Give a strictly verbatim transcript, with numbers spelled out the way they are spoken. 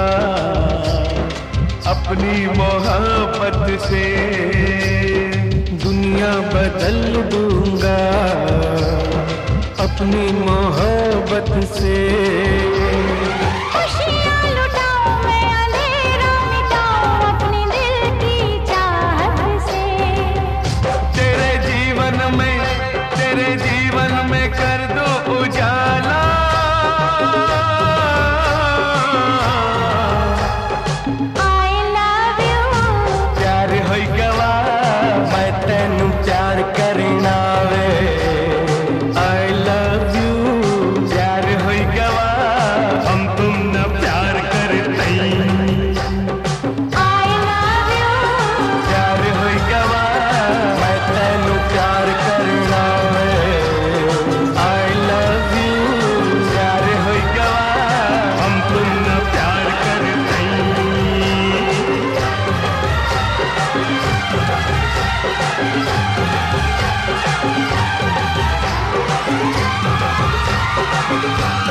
अपनी मोहब्बत से दुनिया बदल दूंगा, अपनी मोहब्बत से। खुशियाँ लुटाऊं मैं, अंधेरा मिटाऊं अपने दिल की चाहत से। तेरे जीवन में, तेरे जीवन में कर दो उजाला। I love you, प्यार होई गवा मैं तेनू प्यार करना वे। I love you, प्यार होई गवा हम तुम न प्यार करते। I love you, प्यार होई गवा मैं तेनू प्यार करना वे। I love you, प्यार होई गवा हम तुम न प्यार करते। I